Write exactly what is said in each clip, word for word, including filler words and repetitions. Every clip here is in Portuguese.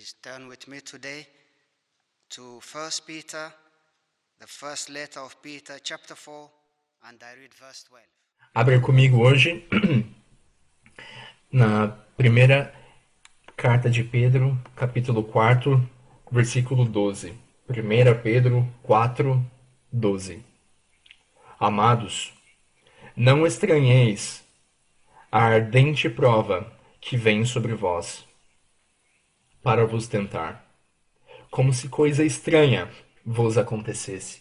Please turn with me today to First Peter, the first letter of Peter, chapter four, and I read verse twelve. Abre comigo hoje na primeira carta de Pedro, capítulo quatro, versículo doze. primeira Pedro quatro, doze. Amados, não estranheis a ardente prova que vem sobre vós, para vos tentar, como se coisa estranha vos acontecesse.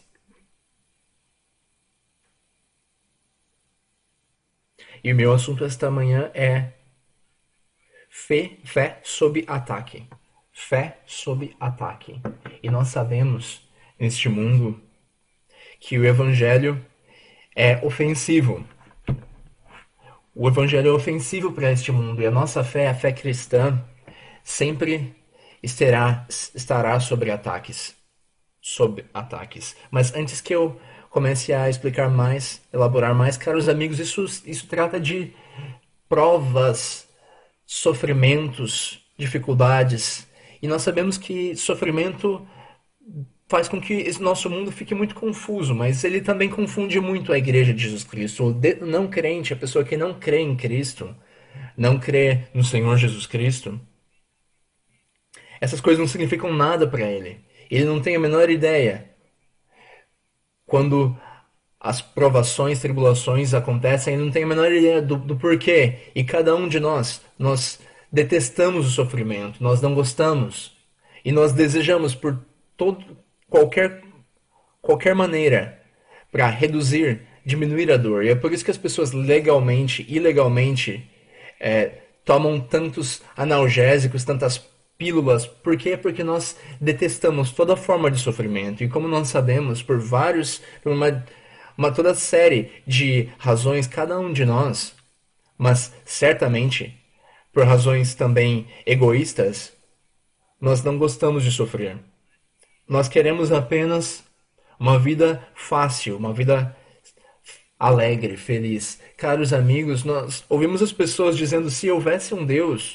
E o meu assunto esta manhã é fé, fé sob ataque. Fé sob ataque. E nós sabemos, neste mundo, que o evangelho é ofensivo. O evangelho é ofensivo para este mundo. E a nossa fé, a fé cristã, sempre estará, estará sobre ataques. Sob ataques. Mas antes que eu comece a explicar mais, elaborar mais, caros amigos, isso, isso trata de provas, sofrimentos, dificuldades. E nós sabemos que sofrimento faz com que esse nosso mundo fique muito confuso, mas ele também confunde muito a igreja de Jesus Cristo. O não crente, a pessoa que não crê em Cristo, não crê no Senhor Jesus Cristo, essas coisas não significam nada para ele. Ele não tem a menor ideia. Quando as provações, tribulações acontecem, ele não tem a menor ideia do, do porquê. E cada um de nós, nós detestamos o sofrimento, nós não gostamos. E nós desejamos por todo, qualquer, qualquer maneira para reduzir, diminuir a dor. E é por isso que as pessoas legalmente, ilegalmente, é, tomam tantos analgésicos, tantas pílulas. Por quê? Porque nós detestamos toda forma de sofrimento. E como nós sabemos, por vários, por uma, uma toda série de razões, cada um de nós, mas certamente por razões também egoístas, nós não gostamos de sofrer. Nós queremos apenas uma vida fácil, uma vida alegre, feliz. Caros amigos, nós ouvimos as pessoas dizendo: se houvesse um Deus,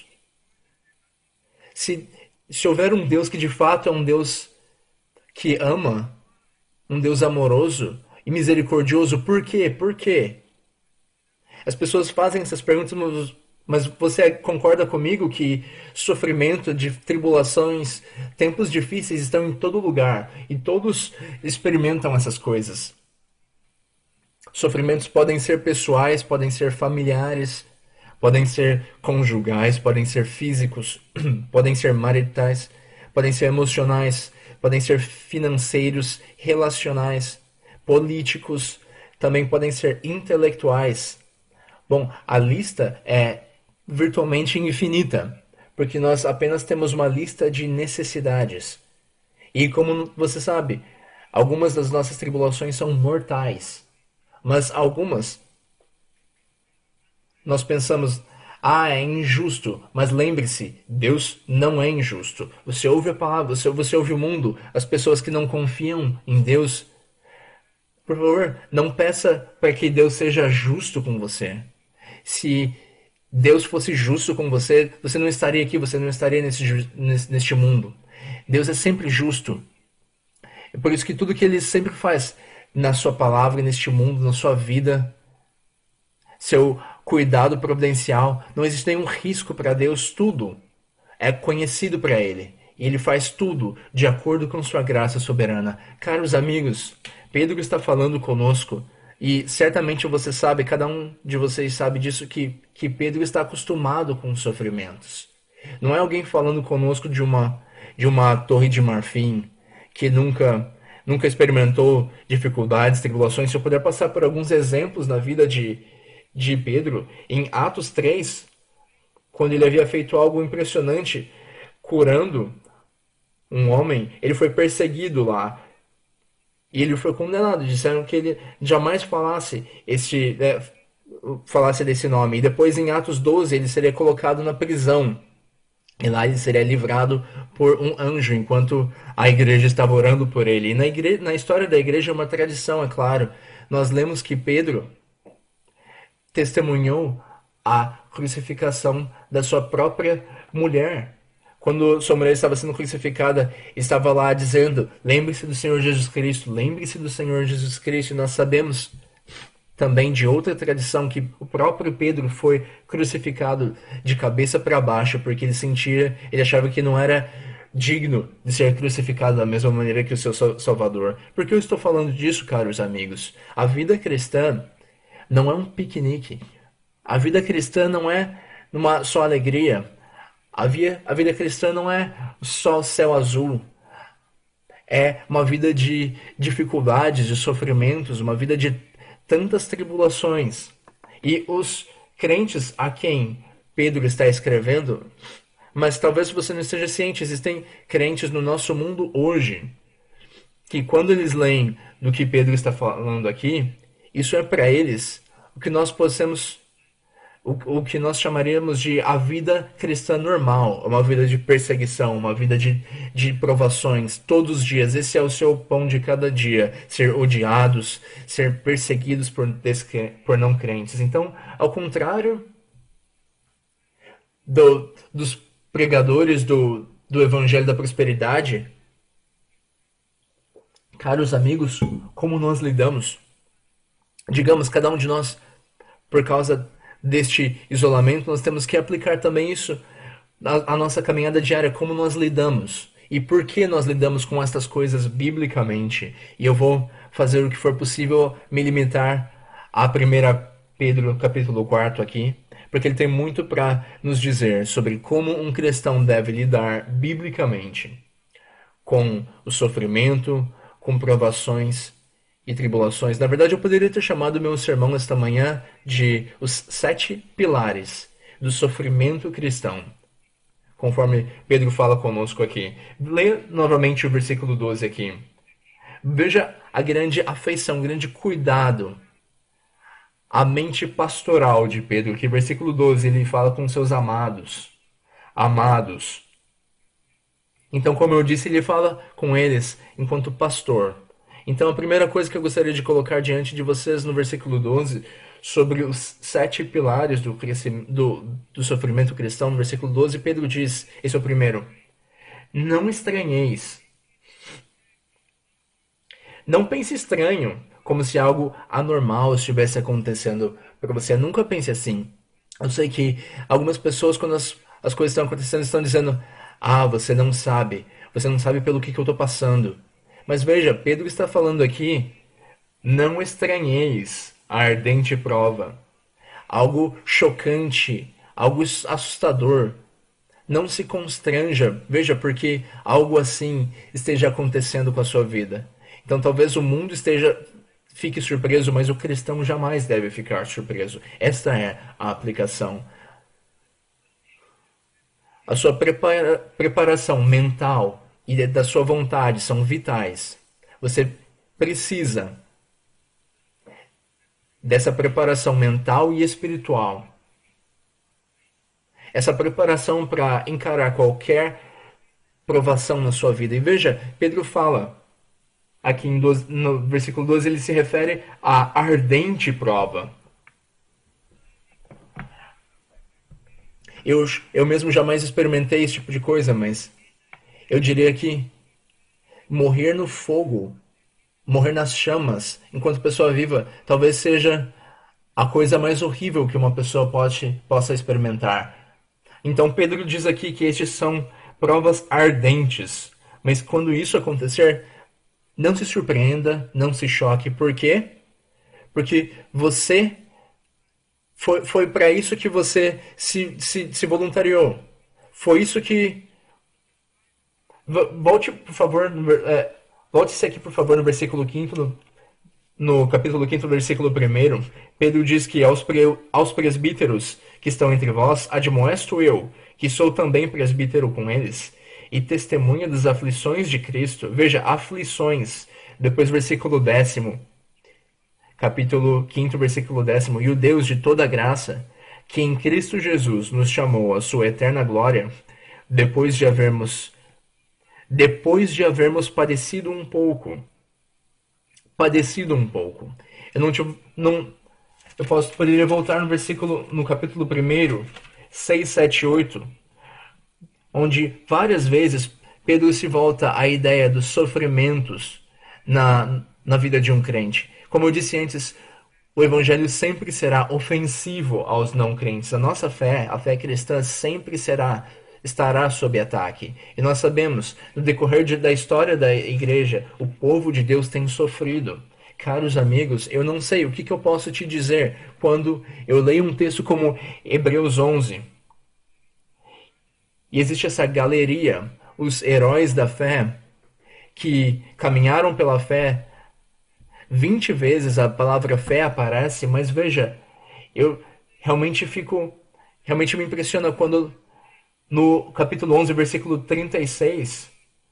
Se, se houver um Deus que de fato é um Deus que ama, um Deus amoroso e misericordioso, por quê? Por quê? As pessoas fazem essas perguntas, mas você concorda comigo que sofrimento, de tribulações, tempos difíceis estão em todo lugar e todos experimentam essas coisas. Sofrimentos podem ser pessoais, podem ser familiares, podem ser conjugais, podem ser físicos, podem ser maritais, podem ser emocionais, podem ser financeiros, relacionais, políticos, também podem ser intelectuais. Bom, a lista é virtualmente infinita, porque nós apenas temos uma lista de necessidades. E como você sabe, algumas das nossas tribulações são mortais, mas algumas nós pensamos: ah, é injusto. Mas lembre-se, Deus não é injusto. Você ouve a palavra, você, você ouve o mundo, as pessoas que não confiam em Deus. Por favor, não peça para que Deus seja justo com você. Se Deus fosse justo com você, você não estaria aqui, você não estaria nesse, neste mundo. Deus é sempre justo. É por isso que tudo que Ele sempre faz na sua palavra, neste mundo, na sua vida, seu cuidado providencial, não existe nenhum risco para Deus, tudo é conhecido para Ele. E Ele faz tudo de acordo com sua graça soberana. Caros amigos, Pedro está falando conosco e certamente você sabe, cada um de vocês sabe disso, que, que Pedro está acostumado com os sofrimentos. Não é alguém falando conosco de uma, de uma torre de marfim que nunca, nunca experimentou dificuldades, tribulações. Se eu puder passar por alguns exemplos na vida de de Pedro, em Atos três, quando ele havia feito algo impressionante, curando um homem, ele foi perseguido lá. E ele foi condenado. Disseram que ele jamais falasse, este, é, falasse desse nome. E depois, em Atos doze, ele seria colocado na prisão. E lá ele seria livrado por um anjo, enquanto a igreja estava orando por ele. E na, igre... na história da igreja é uma tradição, é claro. Nós lemos que Pedro testemunhou a crucificação da sua própria mulher, quando sua mulher estava sendo crucificada, estava lá dizendo: lembre-se do Senhor Jesus Cristo, lembre-se do Senhor Jesus Cristo. E nós sabemos também de outra tradição que o próprio Pedro foi crucificado de cabeça para baixo, porque ele sentia, ele achava que não era digno de ser crucificado da mesma maneira que o seu Salvador. Por que eu estou falando disso, caros amigos? A vida cristã não é um piquenique. A vida cristã não é uma só alegria. A, via, a vida cristã não é só céu azul. É uma vida de dificuldades, de sofrimentos, uma vida de tantas tribulações. E os crentes a quem Pedro está escrevendo, mas talvez você não esteja ciente, existem crentes no nosso mundo hoje que quando eles leem do que Pedro está falando aqui, isso é para eles o que nós possamos, o, o que nós chamaríamos de a vida cristã normal, uma vida de perseguição, uma vida de, de provações todos os dias. Esse é o seu pão de cada dia, ser odiados, ser perseguidos por, por não crentes. Então, ao contrário do, dos pregadores do, do Evangelho da Prosperidade, caros amigos, como nós lidamos? Digamos, cada um de nós, por causa deste isolamento, nós temos que aplicar também isso à, à nossa caminhada diária, como nós lidamos. E por que nós lidamos com estas coisas biblicamente? E eu vou fazer o que for possível, me limitar a primeira Pedro, capítulo quatro aqui, porque ele tem muito para nos dizer sobre como um cristão deve lidar biblicamente com o sofrimento, com provações e tribulações. Na verdade, eu poderia ter chamado meu sermão esta manhã de os sete pilares do sofrimento cristão, conforme Pedro fala conosco aqui. Leia novamente o versículo doze aqui. Veja a grande afeição, o grande cuidado, a mente pastoral de Pedro, que versículo doze ele fala com seus amados. Amados. Então, como eu disse, ele fala com eles enquanto pastor. Então, a primeira coisa que eu gostaria de colocar diante de vocês no versículo doze, sobre os sete pilares do, do, do sofrimento cristão, no versículo doze, Pedro diz, esse é o primeiro: não estranheis. Não pense estranho, como se algo anormal estivesse acontecendo para você. Nunca pense assim. Eu sei que algumas pessoas, quando as, as coisas estão acontecendo, estão dizendo: ah, você não sabe, você não sabe pelo que, que eu estou passando. Mas veja, Pedro está falando aqui: não estranheis a ardente prova. Algo chocante, algo assustador. Não se constranja, veja, porque algo assim esteja acontecendo com a sua vida. Então talvez o mundo esteja fique surpreso, mas o cristão jamais deve ficar surpreso. Esta é a aplicação. A sua prepara, preparação mental e da sua vontade são vitais. Você precisa dessa preparação mental e espiritual. Essa preparação para encarar qualquer provação na sua vida. E veja, Pedro fala, aqui em doze, no versículo doze, ele se refere à ardente prova. Eu, eu mesmo jamais experimentei esse tipo de coisa, mas eu diria que morrer no fogo, morrer nas chamas, enquanto pessoa viva, talvez seja a coisa mais horrível que uma pessoa pode, possa experimentar. Então Pedro diz aqui que estes são provas ardentes, mas quando isso acontecer, não se surpreenda, não se choque. Por quê? Porque você Foi, foi para isso que você se, se, se voluntariou. Foi isso que... Volte, por favor, é, volte-se aqui, por favor, no versículo quinto, no, no capítulo quinto, versículo primeiro. Pedro diz que aos, pre, aos presbíteros que estão entre vós, admoesto eu, que sou também presbítero com eles, e testemunha das aflições de Cristo. Veja, aflições. Depois, versículo décimo. Capítulo quinto, versículo décimo. E o Deus de toda graça, que em Cristo Jesus nos chamou à sua eterna glória, depois de havermos depois de havermos padecido um pouco, padecido um pouco. Eu não, não eu posso poderia voltar no versículo no capítulo um, seis, sete, oito, onde várias vezes Pedro se volta à ideia dos sofrimentos na, na vida de um crente. Como eu disse antes, o evangelho sempre será ofensivo aos não crentes. A nossa fé, a fé cristã, sempre será, estará sob ataque. E nós sabemos, no decorrer de, da história da igreja, o povo de Deus tem sofrido. Caros amigos, eu não sei o que, que eu posso te dizer quando eu leio um texto como Hebreus onze. E existe essa galeria, os heróis da fé, que caminharam pela fé. Vinte vezes a palavra fé aparece, mas veja, eu realmente fico, realmente me impressiona quando no capítulo onze, versículo trinta e seis,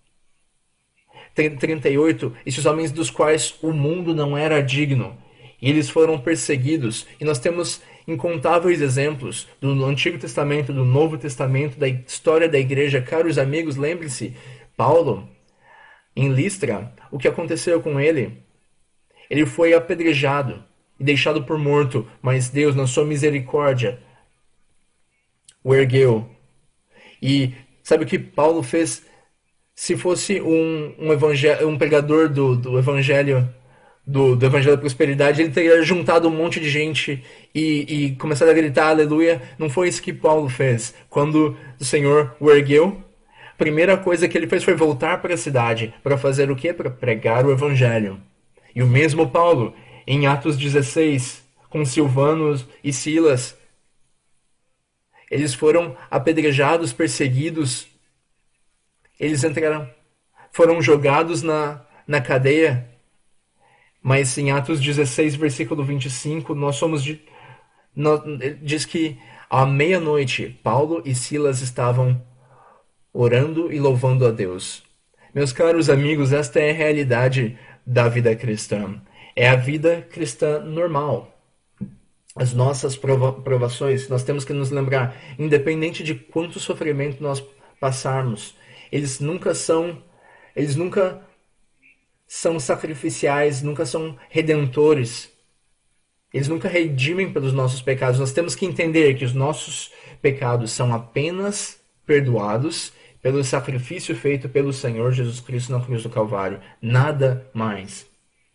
trinta e oito, esses homens dos quais o mundo não era digno, e eles foram perseguidos, e nós temos incontáveis exemplos do Antigo Testamento, do Novo Testamento, da história da igreja. Caros amigos, lembre-se, Paulo, em Listra, o que aconteceu com ele? Ele foi apedrejado e deixado por morto, mas Deus, na sua misericórdia, o ergueu. E sabe o que Paulo fez? Se fosse um, um, evangel- um pregador do, do evangelho do, do evangelho da prosperidade, ele teria juntado um monte de gente e, e começado a gritar aleluia. Não foi isso que Paulo fez. Quando o Senhor o ergueu, a primeira coisa que ele fez foi voltar para a cidade. Para fazer o quê? Para pregar o evangelho. E o mesmo Paulo, em Atos dezesseis, com Silvanos e Silas, eles foram apedrejados, perseguidos, eles entraram, foram jogados na, na cadeia, mas em Atos dezesseis, versículo vinte e cinco, nós somos de, nós, diz que à meia-noite, Paulo e Silas estavam orando e louvando a Deus. Meus caros amigos, esta é a realidade da vida cristã. É a vida cristã normal. As nossas prova- provações, nós temos que nos lembrar, independente de quanto sofrimento nós passarmos, eles nunca são, eles nunca são sacrificiais, nunca são redentores. Eles nunca redimem pelos nossos pecados. Nós temos que entender que os nossos pecados são apenas perdoados pelo sacrifício feito pelo Senhor Jesus Cristo na cruz do Calvário. Nada mais.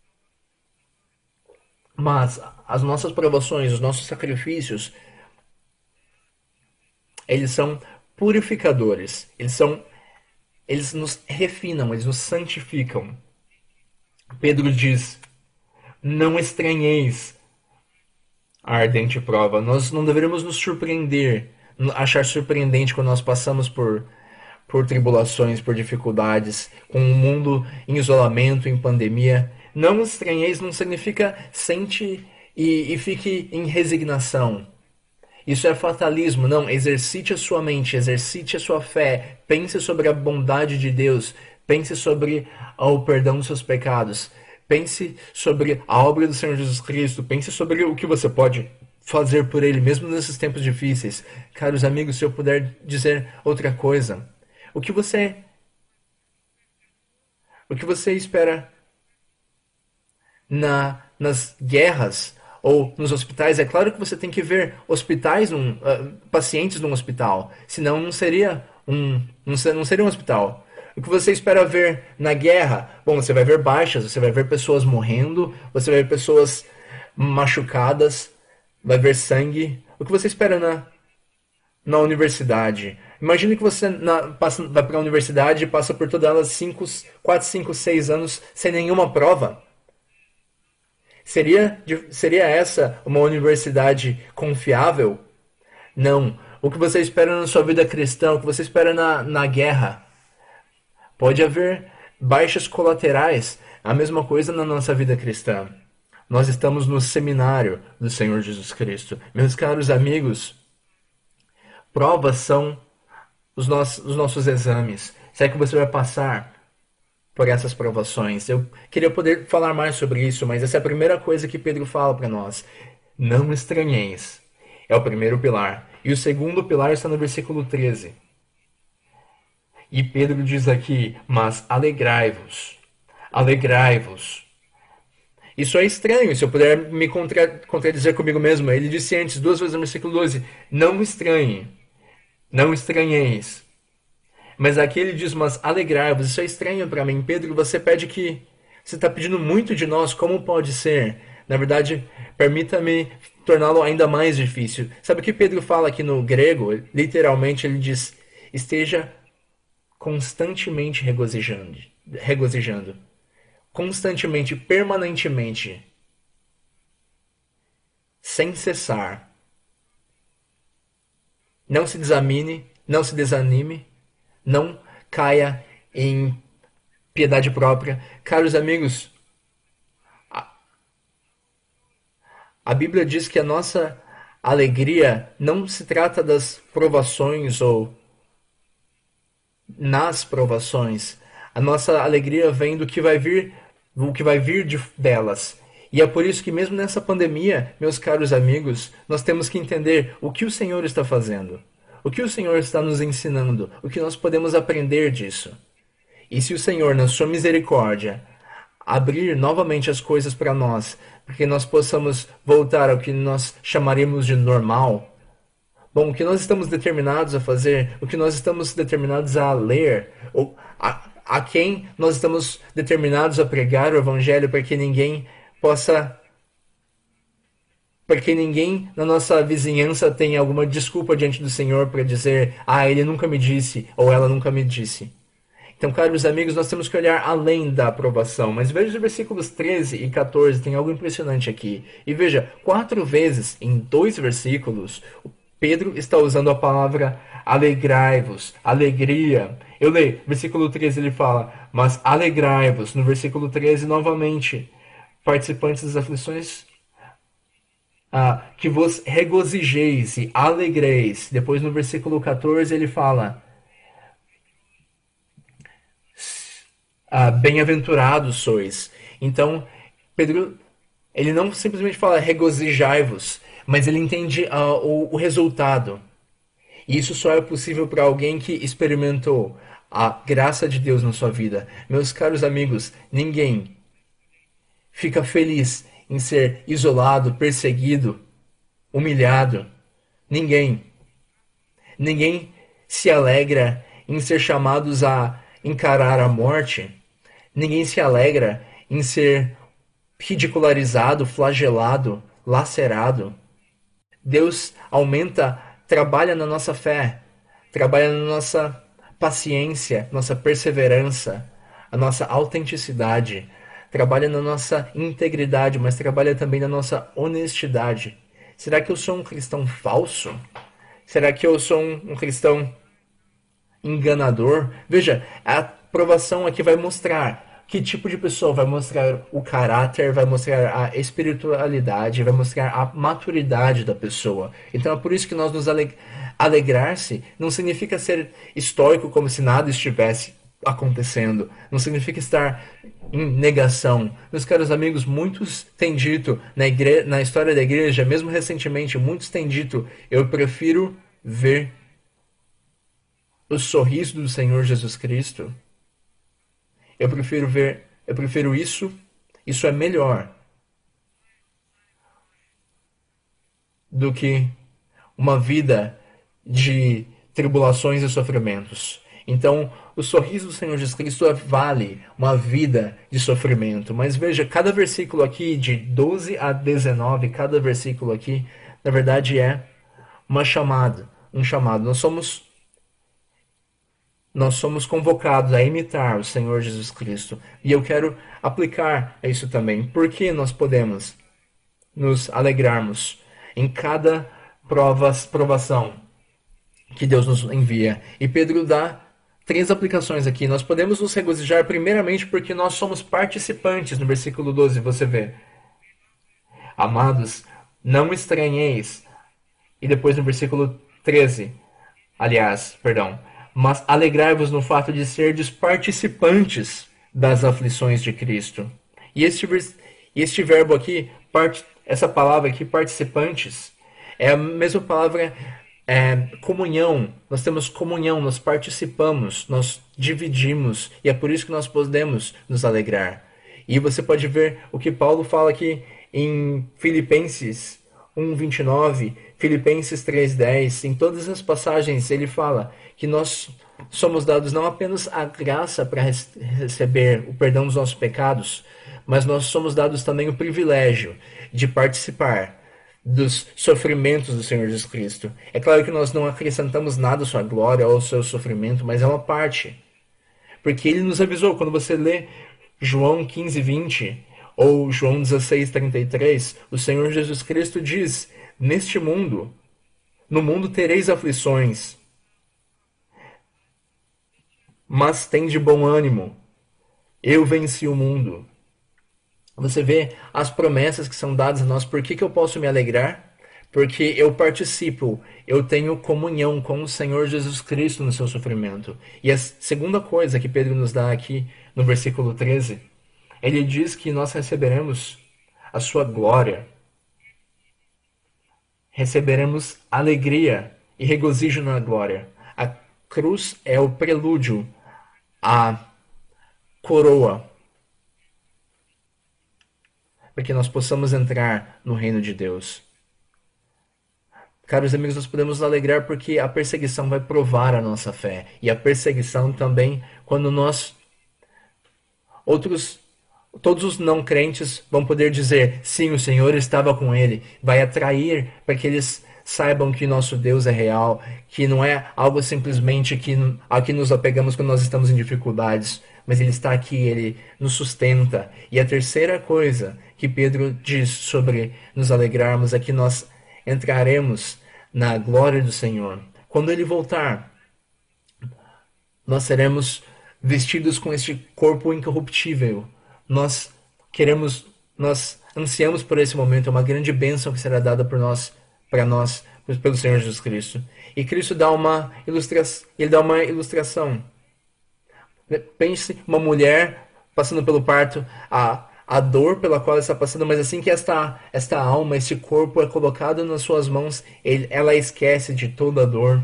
Mas as nossas provações, os nossos sacrifícios, eles são purificadores. Eles são, eles nos refinam, eles nos santificam. Pedro diz: não estranheis a ardente prova. Nós não deveríamos nos surpreender, achar surpreendente quando nós passamos por por tribulações, por dificuldades, com o mundo em isolamento, em pandemia. Não estranheis não significa sente e, e fique em resignação. Isso é fatalismo. Não, exercite a sua mente, exercite a sua fé, pense sobre a bondade de Deus, pense sobre o perdão dos seus pecados, pense sobre a obra do Senhor Jesus Cristo, pense sobre o que você pode fazer por Ele, mesmo nesses tempos difíceis. Caros amigos, se eu puder dizer outra coisa, o que você, o que você espera na, nas guerras ou nos hospitais? É claro que você tem que ver hospitais, num, uh, pacientes num hospital, senão não seria um, não seria um hospital. O que você espera ver na guerra? Bom, você vai ver baixas, você vai ver pessoas morrendo, você vai ver pessoas machucadas, vai ver sangue. O que você espera na, na universidade? Imagine que você na, passa, vai para a universidade e passa por todas elas cinco, quatro, cinco, seis anos sem nenhuma prova. Seria, seria essa uma universidade confiável? Não. O que você espera na sua vida cristã, o que você espera na, na guerra? Pode haver baixas colaterais. A mesma coisa na nossa vida cristã. Nós estamos no seminário do Senhor Jesus Cristo. Meus caros amigos, provas são os nossos, os nossos exames. Será que você vai passar por essas provações? Eu queria poder falar mais sobre isso, mas essa é a primeira coisa que Pedro fala para nós. Não estranheis. É o primeiro pilar. E o segundo pilar está no versículo treze. E Pedro diz aqui, mas alegrai-vos. Alegrai-vos. Isso é estranho, se eu puder me contra, contradizer comigo mesmo. Ele disse antes, duas vezes no versículo doze, não estranhe, não estranheis. Mas aqui ele diz, mas alegrai-vos. Isso é estranho para mim. Pedro, você pede que... Você está pedindo muito de nós, como pode ser? Na verdade, permita-me torná-lo ainda mais difícil. Sabe o que Pedro fala aqui no grego? Literalmente ele diz, esteja constantemente regozijando. regozijando. Constantemente, permanentemente. Sem cessar. Não se desamine, não se desanime, não caia em piedade própria. Caros amigos, a, a Bíblia diz que a nossa alegria não se trata das provações ou nas provações. A nossa alegria vem do que vai vir, do que vai vir de, delas. E é por isso que mesmo nessa pandemia, meus caros amigos, nós temos que entender o que o Senhor está fazendo. O que o Senhor está nos ensinando. O que nós podemos aprender disso. E se o Senhor, na sua misericórdia, abrir novamente as coisas para nós, para que nós possamos voltar ao que nós chamaremos de normal, bom, o que nós estamos determinados a fazer, o que nós estamos determinados a ler, ou a, a quem nós estamos determinados a pregar o Evangelho para que ninguém possa... para que ninguém na nossa vizinhança tenha alguma desculpa diante do Senhor para dizer, ah, ele nunca me disse, ou ela nunca me disse. Então, caros amigos, nós temos que olhar além da aprovação. Mas veja os versículos treze e quatorze, tem algo impressionante aqui. E veja, quatro vezes em dois versículos, Pedro está usando a palavra alegrai-vos, alegria. Eu leio, versículo treze ele fala, mas alegrai-vos. No versículo treze, novamente, participantes das aflições, ah, que vos regozijeis e alegreis. Depois no versículo quatorze ele fala, ah, bem-aventurados sois. Então, Pedro, ele não simplesmente fala regozijai-vos, mas ele entende uh, o, o resultado. E isso só é possível para alguém que experimentou a graça de Deus na sua vida. Meus caros amigos, ninguém fica feliz em ser isolado, perseguido, humilhado. Ninguém. Ninguém se alegra em ser chamados a encarar a morte. Ninguém se alegra em ser ridicularizado, flagelado, lacerado. Deus aumenta, trabalha na nossa fé, trabalha na nossa paciência, nossa perseverança, a nossa autenticidade, trabalha na nossa integridade, mas trabalha também na nossa honestidade. Será que eu sou um cristão falso? Será que eu sou um, um cristão enganador? Veja, a provação aqui vai mostrar que tipo de pessoa, vai mostrar o caráter, vai mostrar a espiritualidade, vai mostrar a maturidade da pessoa. Então é por isso que nós nos aleg- alegrar-se não significa ser estoico como se nada estivesse acontecendo, não significa estar em negação. Meus caros amigos, muitos têm dito na, igre- na história da igreja, mesmo recentemente, muitos têm dito, eu prefiro ver o sorriso do Senhor Jesus Cristo. Eu prefiro ver, eu prefiro isso, isso é melhor do que uma vida de tribulações e sofrimentos. Então, o sorriso do Senhor Jesus Cristo vale uma vida de sofrimento. Mas veja, cada versículo aqui, de doze a dezenove, cada versículo aqui, na verdade é uma chamada, um chamado. Nós somos Nós somos convocados a imitar o Senhor Jesus Cristo. E eu quero aplicar isso também. Por que nós podemos nos alegrarmos em cada prova, provação que Deus nos envia? E Pedro dá três aplicações aqui. Nós podemos nos regozijar primeiramente porque nós somos participantes. No versículo doze você vê. Amados, não estranheis. E depois no versículo treze, aliás, perdão, mas alegrai-vos no fato de serdes participantes das aflições de Cristo. E este, este verbo aqui, part, essa palavra aqui, participantes, é a mesma palavra é, comunhão. Nós temos comunhão, nós participamos, nós dividimos, e é por isso que nós podemos nos alegrar. E você pode ver o que Paulo fala aqui em Filipenses um, vinte e nove, Filipenses três, dez, em todas as passagens ele fala que nós somos dados não apenas a graça para receber o perdão dos nossos pecados, mas nós somos dados também o privilégio de participar dos sofrimentos do Senhor Jesus Cristo. É claro que nós não acrescentamos nada à sua glória ou ao seu sofrimento, mas é uma parte. Porque ele nos avisou, quando você lê João quinze, vinte ou João dezesseis, trinta e três, o Senhor Jesus Cristo diz: neste mundo, no mundo tereis aflições, mas tende bom ânimo, eu venci o mundo. Você vê as promessas que são dadas a nós. Por que, que eu posso me alegrar? Porque eu participo, eu tenho comunhão com o Senhor Jesus Cristo no seu sofrimento. E a segunda coisa que Pedro nos dá aqui no versículo treze, ele diz que nós receberemos a sua glória, receberemos alegria e regozijo na glória. A cruz é o prelúdio, a coroa, para que nós possamos entrar no reino de Deus. Caros amigos, nós podemos nos alegrar porque a perseguição vai provar a nossa fé. E a perseguição também, quando nós, outros, todos os não crentes vão poder dizer, sim, o Senhor estava com ele, vai atrair para que eles saibam que nosso Deus é real, que não é algo simplesmente que, a que nos apegamos quando nós estamos em dificuldades, mas ele está aqui, ele nos sustenta. E a terceira coisa que Pedro diz sobre nos alegrarmos é que nós entraremos na glória do Senhor. Quando ele voltar, nós seremos vestidos com este corpo incorruptível. Nós queremos, nós ansiamos por esse momento, é uma grande bênção que será dada por nós, para nós, pelo Senhor Jesus Cristo. E Cristo dá uma ilustração, ele dá uma ilustração. Pense uma mulher passando pelo parto, a a dor pela qual ela está passando, mas assim que esta, esta alma, esse corpo é colocado nas suas mãos, ele, ela esquece de toda a dor.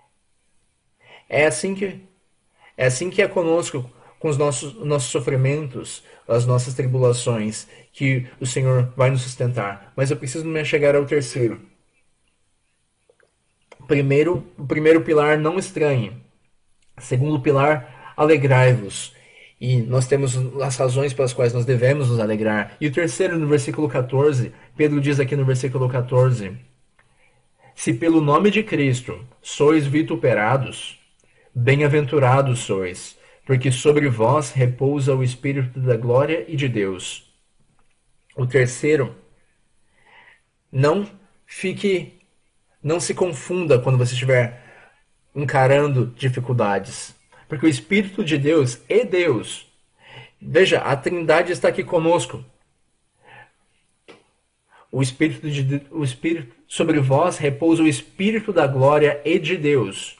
É assim que é assim que é conosco, com os nossos, nossos sofrimentos, as nossas tribulações, que o Senhor vai nos sustentar. Mas eu preciso me chegar ao terceiro. Primeiro, o primeiro pilar, não estranhe. Segundo pilar, alegrai-vos. E nós temos as razões pelas quais nós devemos nos alegrar. E o terceiro, no versículo quatorze, Pedro diz aqui no versículo quatorze, se pelo nome de Cristo sois vituperados, bem-aventurados sois, porque sobre vós repousa o Espírito da glória e de Deus. O terceiro, não fique, não se confunda quando você estiver encarando dificuldades. Porque o Espírito de Deus é Deus. Veja, a Trindade está aqui conosco. O Espírito de o Espírito sobre vós repousa o Espírito da glória e de Deus.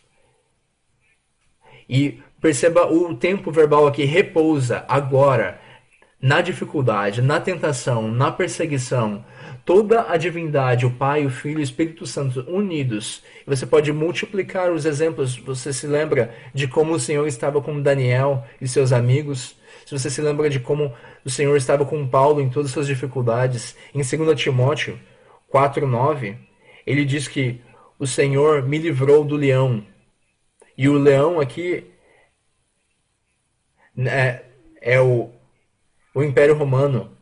E perceba o tempo verbal aqui, repousa, agora, na dificuldade, na tentação, na perseguição. Toda a divindade, o Pai, o Filho e o Espírito Santo unidos. Você pode multiplicar os exemplos. Você se lembra de como o Senhor estava com Daniel e seus amigos. Se você se lembra de como o Senhor estava com Paulo em todas as suas dificuldades. Em dois Timóteo quatro, nove, ele diz que o Senhor me livrou do leão. E o leão aqui é, é o, o Império Romano.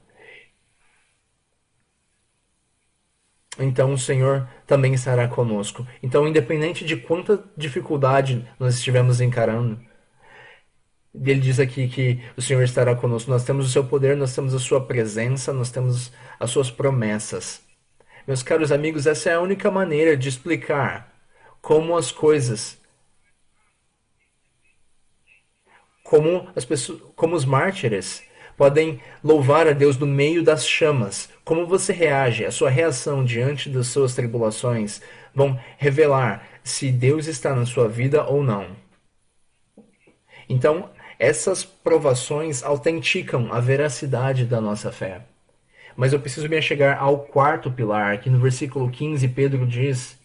Então o Senhor também estará conosco. Então, independente de quanta dificuldade nós estivermos encarando, ele diz aqui que o Senhor estará conosco. Nós temos o seu poder, nós temos a sua presença, nós temos as suas promessas. Meus caros amigos, essa é a única maneira de explicar como as coisas, como as pessoas, como os mártires podem louvar a Deus no meio das chamas. Como você reage, a sua reação diante das suas tribulações vão revelar se Deus está na sua vida ou não. Então, essas provações autenticam a veracidade da nossa fé. Mas eu preciso me chegar ao quarto pilar, que no versículo quinze Pedro diz: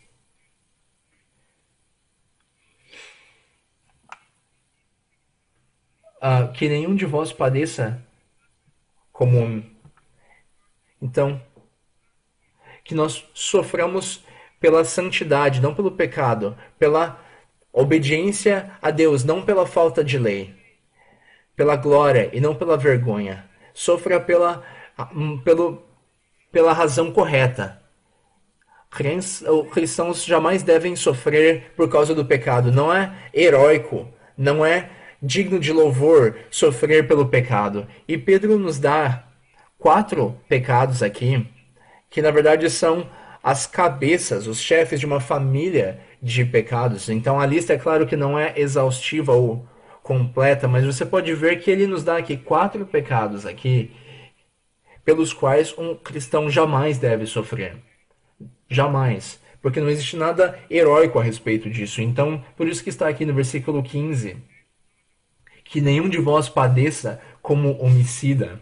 ah, que nenhum de vós padeça como. Então, que nós soframos pela santidade, não pelo pecado, pela Obediência a Deus, não pela falta de lei, pela glória e não pela vergonha. Sofra pela, pelo, pela razão correta. Cristãos jamais devem sofrer por causa do pecado. Não é heróico, não é digno de louvor sofrer pelo pecado. E Pedro nos dá quatro pecados aqui, que na verdade são as cabeças, os chefes de uma família de pecados. Então a lista é claro que não é exaustiva ou completa, mas você pode ver que ele nos dá aqui quatro pecados aqui, pelos quais um cristão jamais deve sofrer. Jamais. Porque não existe nada heróico a respeito disso. Então, por isso que está aqui no versículo quinze, que nenhum de vós padeça como homicida.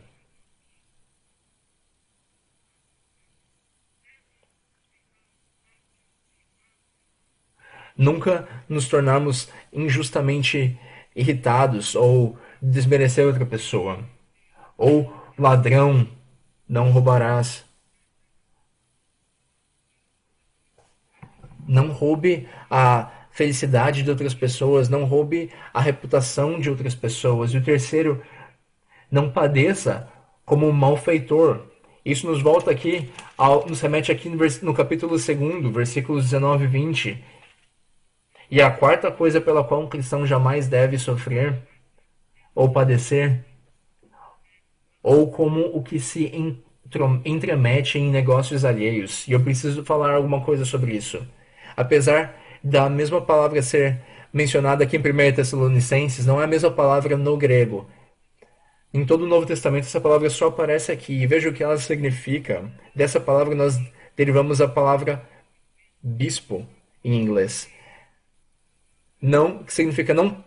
Nunca nos tornarmos injustamente irritados ou desmerecer outra pessoa. Ou ladrão, não roubarás. Não roube a felicidade de outras pessoas, não roube a reputação de outras pessoas. E o terceiro, não padeça como um malfeitor. Isso nos volta aqui, ao, nos remete aqui no, no capítulo dois, versículos dezenove e vinte. E a quarta coisa pela qual um cristão jamais deve sofrer, ou padecer, ou como o que se entremete em negócios alheios. E eu preciso falar alguma coisa sobre isso. Apesar da mesma palavra ser mencionada aqui em primeira Tessalonicenses, não é a mesma palavra no grego. Em todo o Novo Testamento essa palavra só aparece aqui. E veja o que ela significa. Dessa palavra nós derivamos a palavra bispo em inglês. Não, que significa não,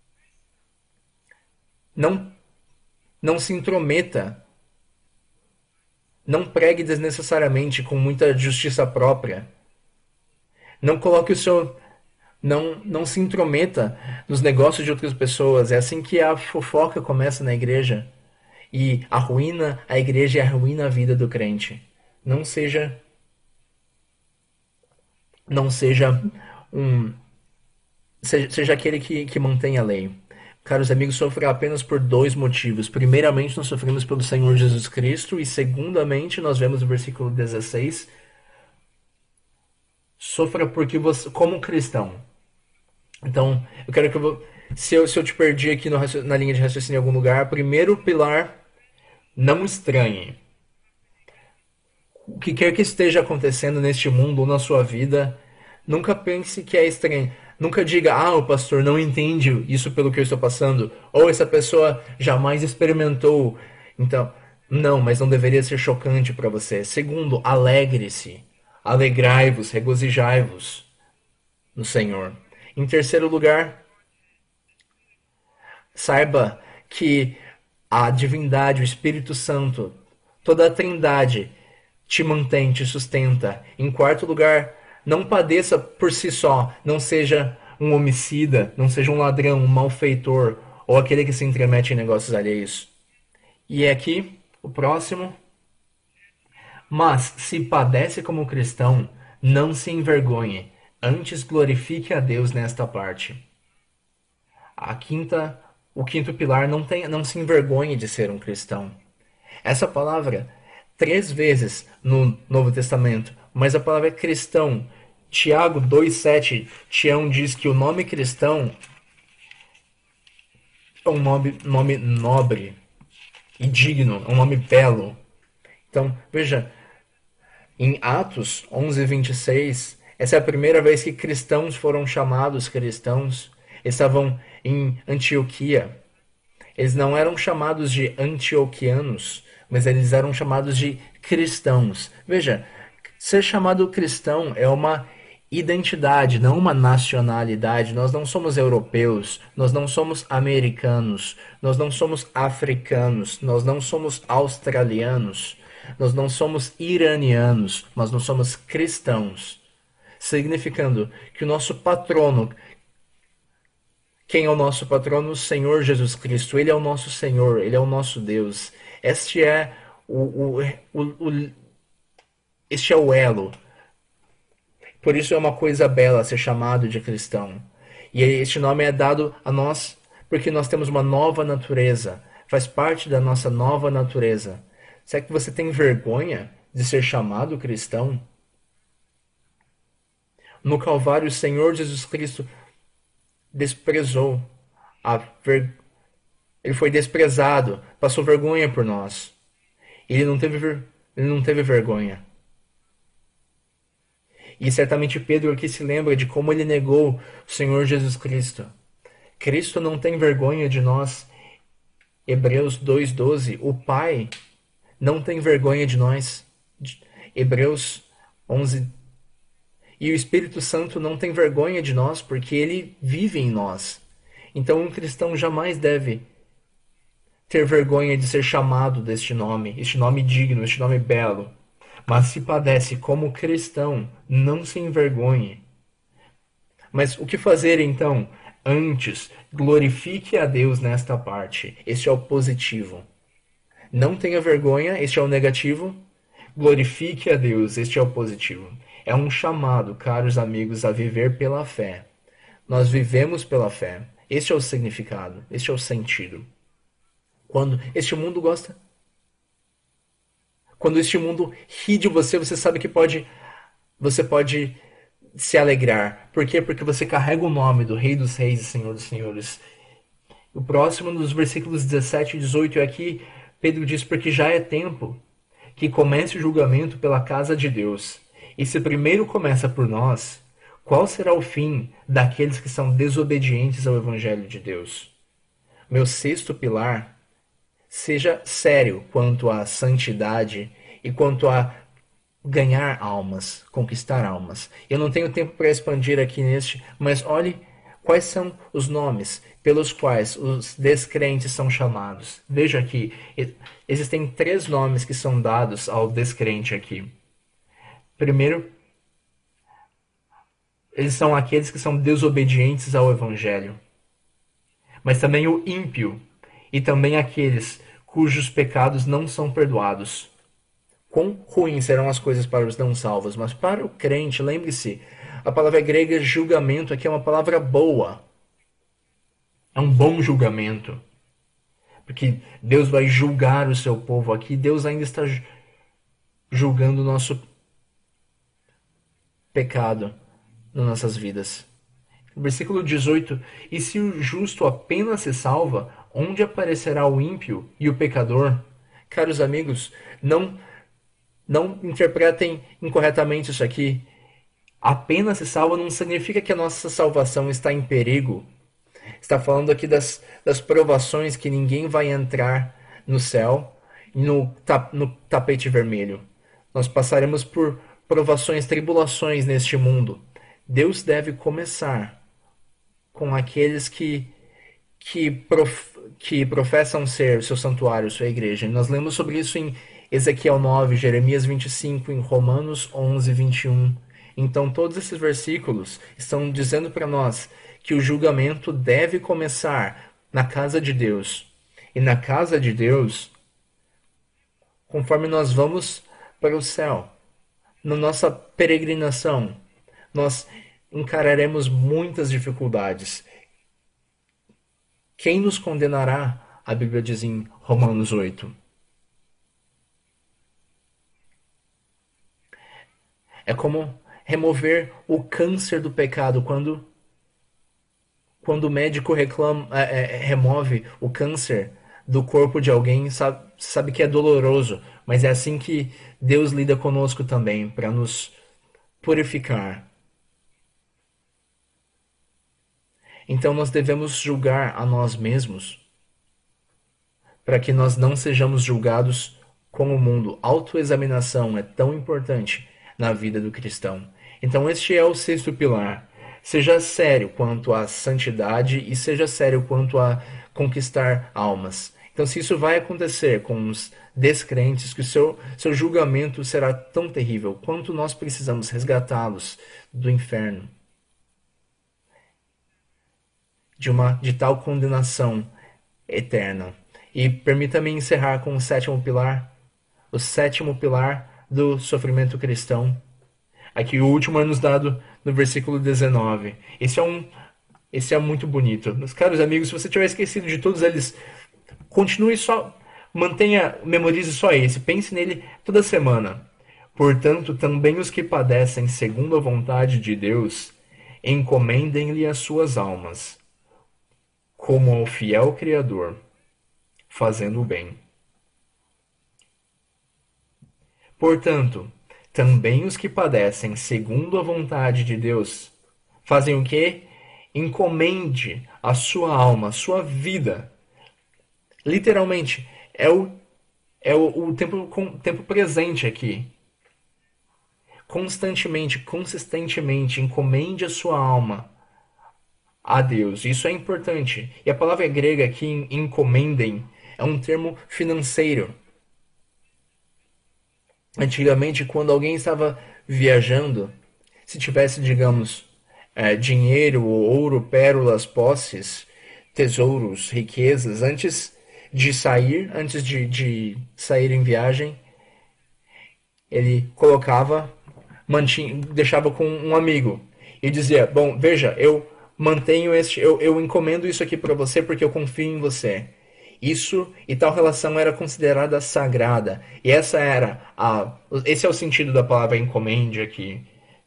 não, não se intrometa. Não pregue desnecessariamente com muita justiça própria. Não coloque o seu... Não, não se intrometa nos negócios de outras pessoas. É assim que a fofoca começa na igreja. E arruína a igreja e arruína a vida do crente. Não seja... Não seja um... Seja, seja aquele que, que mantém a lei. Caros amigos, sofrerá apenas por dois motivos. Primeiramente, nós sofremos pelo Senhor Jesus Cristo. E segundamente, nós vemos no versículo dezesseis... Sofra porque você, como cristão. Então, eu quero que eu vou, se eu, se eu te perdi aqui no, na linha de raciocínio em algum lugar, primeiro pilar, não estranhe. O que quer que esteja acontecendo neste mundo ou na sua vida, nunca pense que é estranho. Nunca diga, ah, o pastor não entende isso pelo que eu estou passando. Ou essa pessoa jamais experimentou. Então, não, mas não deveria ser chocante para você. Segundo, alegre-se. Alegrai-vos, regozijai-vos no Senhor. Em terceiro lugar, saiba que a divindade, o Espírito Santo, toda a trindade te mantém, te sustenta. Em quarto lugar, não padeça por si só, não seja um homicida, não seja um ladrão, um malfeitor, ou aquele que se intromete em negócios alheios. E é aqui, o próximo... Mas, se padece como cristão, não se envergonhe, antes glorifique a Deus nesta parte. A quinta, o quinto pilar, não, tem, não se envergonhe de ser um cristão. Essa palavra, três vezes no Novo Testamento, mas a palavra é cristão. Tiago dois, sete, Tião diz que o nome cristão é um nome, nome nobre e digno, é um nome belo. Então, veja, em Atos onze, vinte e seis, essa é a primeira vez que cristãos foram chamados cristãos. Eles estavam em Antioquia. Eles não eram chamados de antioquianos, mas eles eram chamados de cristãos. Veja, ser chamado cristão é uma identidade, não uma nacionalidade. Nós não somos europeus, nós não somos americanos, nós não somos africanos, nós não somos australianos. Nós não somos iranianos, mas nós somos cristãos. Significando que o nosso patrono... Quem é o nosso patrono? O Senhor Jesus Cristo. Ele é o nosso Senhor, Ele é o nosso Deus. Este é o, o, o, o, este é o elo. Por isso é uma coisa bela ser chamado de cristão. E este nome é dado a nós porque nós temos uma nova natureza. Faz parte da nossa nova natureza. Será que você tem vergonha de ser chamado cristão? No Calvário, o Senhor Jesus Cristo desprezou a ver... Ele foi desprezado, passou vergonha por nós. Ele não teve, ver... Ele não teve vergonha. E certamente Pedro aqui se lembra de como ele negou o Senhor Jesus Cristo. Cristo não tem vergonha de nós. Hebreus dois, doze. O Pai não tem vergonha de nós. Hebreus onze. E o Espírito Santo não tem vergonha de nós, porque ele vive em nós. Então um cristão jamais deve ter vergonha de ser chamado deste nome, este nome digno, este nome belo. Mas se padece como cristão, não se envergonhe. Mas o que fazer então? Antes, glorifique a Deus nesta parte. Este é o positivo. Não tenha vergonha, este é o negativo. Glorifique a Deus, este é o positivo. É um chamado, caros amigos, a viver pela fé. Nós vivemos pela fé. Este é o significado, este é o sentido. Quando este mundo gosta, quando este mundo ri de você, você sabe que pode, você pode se alegrar. Por quê? Porque você carrega o nome do Rei dos Reis e Senhor dos Senhores. O próximo, nos versículos dezessete e dezoito, é aqui, Pedro diz, porque já é tempo que comece o julgamento pela casa de Deus. E se primeiro começa por nós, qual será o fim daqueles que são desobedientes ao Evangelho de Deus? Meu sexto pilar, seja sério quanto à santidade e quanto a ganhar almas, conquistar almas. Eu não tenho tempo para expandir aqui neste, mas olhe quais são os nomes pelos quais os descrentes são chamados. Veja aqui, existem três nomes que são dados ao descrente aqui. Primeiro, eles são aqueles que são desobedientes ao Evangelho. Mas também o ímpio e também aqueles cujos pecados não são perdoados. Quão ruins serão as coisas para os não salvos, mas para o crente, lembre-se, a palavra grega julgamento aqui é uma palavra boa. É um bom julgamento. Porque Deus vai julgar o seu povo aqui. Deus ainda está julgando o nosso pecado nas nossas vidas. Versículo dezoito. E se o justo apenas se salva, onde aparecerá o ímpio e o pecador? Caros amigos, não, não interpretem incorretamente isso aqui. Apenas se salva não significa que a nossa salvação está em perigo. Está falando aqui das, das provações que ninguém vai entrar no céu, no, no tapete vermelho. Nós passaremos por provações, tribulações neste mundo. Deus deve começar com aqueles que, que, prof, que professam ser o seu santuário, sua igreja. E nós lemos sobre isso em Ezequiel nove, Jeremias vinte e cinco, em Romanos onze, vinte e um. Então todos esses versículos estão dizendo para nós que o julgamento deve começar na casa de Deus. E na casa de Deus, conforme nós vamos para o céu, na nossa peregrinação, nós encararemos muitas dificuldades. Quem nos condenará? A Bíblia diz em Romanos oito. É como remover o câncer do pecado. Quando, quando o médico reclama, é, é, remove o câncer do corpo de alguém, sabe, sabe que é doloroso, mas é assim que Deus lida conosco também, para nos purificar. Então nós devemos julgar a nós mesmos, para que nós não sejamos julgados com o mundo. Autoexaminação é tão importante na vida do cristão. Então este é o sexto pilar. Seja sério quanto à santidade e seja sério quanto a conquistar almas. Então se isso vai acontecer com os descrentes, que o seu, seu julgamento será tão terrível, quanto nós precisamos resgatá-los do inferno, de, uma, de tal condenação eterna. E permita-me encerrar com o sétimo pilar, o sétimo pilar do sofrimento cristão. Aqui o último é nos dado no versículo dezenove. Esse é um, Esse é muito bonito. Meus caros amigos, se você tiver esquecido de todos eles, continue só, mantenha, memorize só esse, pense nele toda semana. Portanto, também os que padecem segundo a vontade de Deus, encomendem-lhe as suas almas, como ao fiel Criador, fazendo o bem. Portanto, também os que padecem segundo a vontade de Deus, fazem o quê? Encomende a sua alma, a sua vida. Literalmente, é o, é o, o tempo, com, tempo presente aqui. Constantemente, consistentemente, encomende a sua alma a Deus. Isso é importante. E a palavra grega aqui, encomendem, é um termo financeiro. Antigamente, quando alguém estava viajando, se tivesse, digamos, é, dinheiro, ouro, pérolas, posses, tesouros, riquezas, antes de sair, antes de, de sair em viagem, ele colocava, mantinha, deixava com um amigo e dizia: bom, veja, eu mantenho este, eu, eu encomendo isso aqui para você porque eu confio em você. Isso e tal relação era considerada sagrada. E essa era a, esse é o sentido da palavra encomende aqui.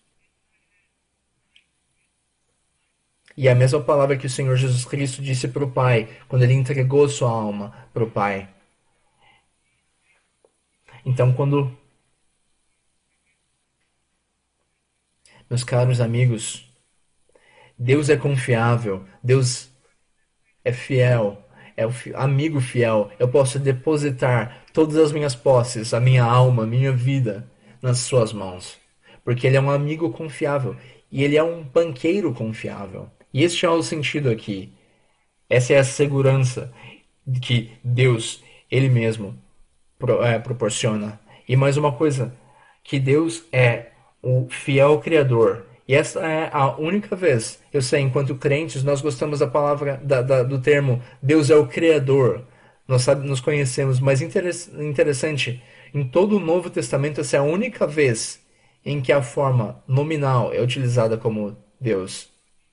E é a mesma palavra que o Senhor Jesus Cristo disse para o Pai, quando ele entregou sua alma para o Pai. Então, quando, meus caros amigos, Deus é confiável, Deus é fiel, é o fi- amigo fiel. Eu posso depositar todas as minhas posses, a minha alma, a minha vida nas suas mãos. Porque ele é um amigo confiável e ele é um banqueiro confiável. E este é o sentido aqui. Essa é a segurança que Deus, Ele mesmo, pro- é, proporciona. E mais uma coisa, que Deus é o fiel Criador. E essa é a única vez, eu sei, enquanto crentes, nós gostamos da palavra, da, da- do termo Deus é o Criador. Nós sabe, nos conhecemos, mas interess- interessante, em todo o Novo Testamento, essa é a única vez em que a forma nominal é utilizada como Deus.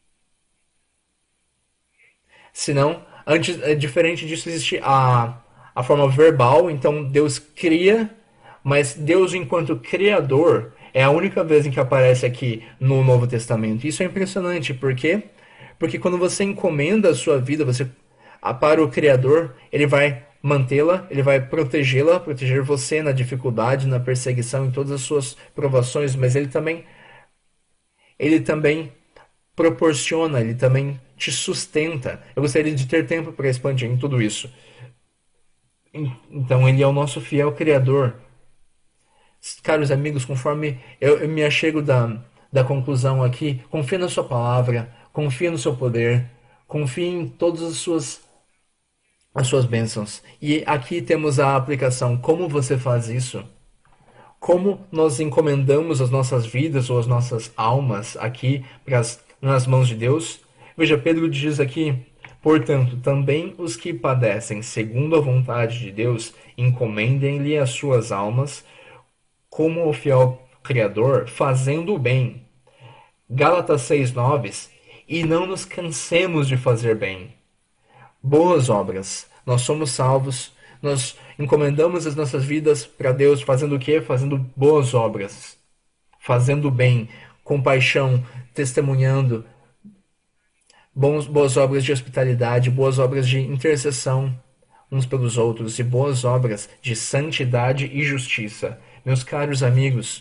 Senão, antes, é diferente disso, existe a, a forma verbal, então Deus cria, mas Deus, enquanto criador, é a única vez em que aparece aqui no Novo Testamento. Isso é impressionante, por quê? Porque quando você encomenda a sua vida você para o Criador, ele vai mantê-la, ele vai protegê-la, proteger você na dificuldade, na perseguição, em todas as suas provações, mas ele também, ele também proporciona, ele também te sustenta. Eu gostaria de ter tempo para expandir em tudo isso. Então, ele é o nosso fiel Criador. Caros amigos, conforme eu, eu me achego da, da conclusão aqui, confie na sua palavra, confie no seu poder, confie em todas as suas, as suas bênçãos. E aqui temos a aplicação. Como você faz isso? Como nós encomendamos as nossas vidas ou as nossas almas aqui pras, nas mãos de Deus? Veja, Pedro diz aqui: portanto, também os que padecem segundo a vontade de Deus, encomendem-lhe as suas almas, como o fiel Criador, fazendo o bem. Gálatas seis nove. E não nos cansemos de fazer bem. Boas obras. Nós somos salvos, nós encomendamos as nossas vidas para Deus, fazendo o quê? Fazendo boas obras, fazendo bem, compaixão, testemunhando, bons, boas obras de hospitalidade, boas obras de intercessão uns pelos outros e boas obras de santidade e justiça. Meus caros amigos,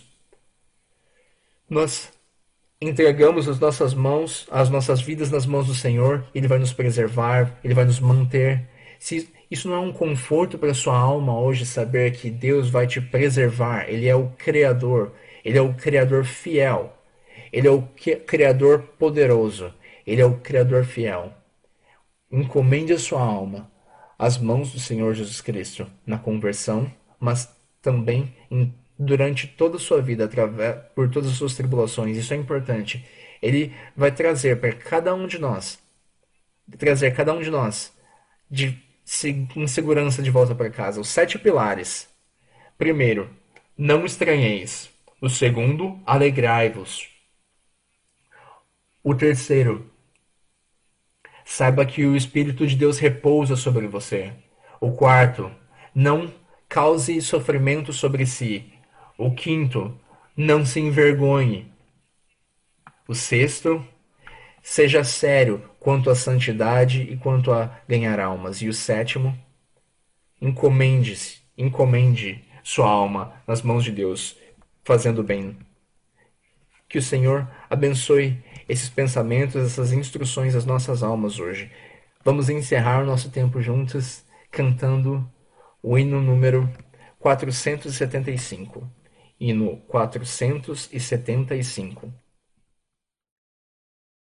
nós entregamos as nossas mãos, as nossas vidas nas mãos do Senhor, Ele vai nos preservar, Ele vai nos manter. Se isso não é um conforto para a sua alma hoje, saber que Deus vai te preservar, Ele é o Criador, Ele é o Criador fiel, Ele é o Criador poderoso, Ele é o Criador fiel. Encomende a sua alma às mãos do Senhor Jesus Cristo na conversão, mas também em, durante toda a sua vida, através, por todas as suas tribulações. Isso é importante. Ele vai trazer para cada um de nós, trazer cada um de nós de em segurança de volta para casa. Os sete pilares. Primeiro, não estranheis. O segundo, alegrai-vos. O terceiro, Saiba que o Espírito de Deus repousa sobre você. O quarto, não cause sofrimento sobre si. O quinto, não se envergonhe. O sexto, seja sério quanto à santidade e quanto a ganhar almas. E o sétimo, encomende-se, encomende sua alma nas mãos de Deus, fazendo bem. Que o Senhor abençoe esses pensamentos, essas instruções às nossas almas hoje. Vamos encerrar o nosso tempo juntos cantando o hino número quatrocentos e setenta e cinco. Hino quatrocentos e setenta e cinco.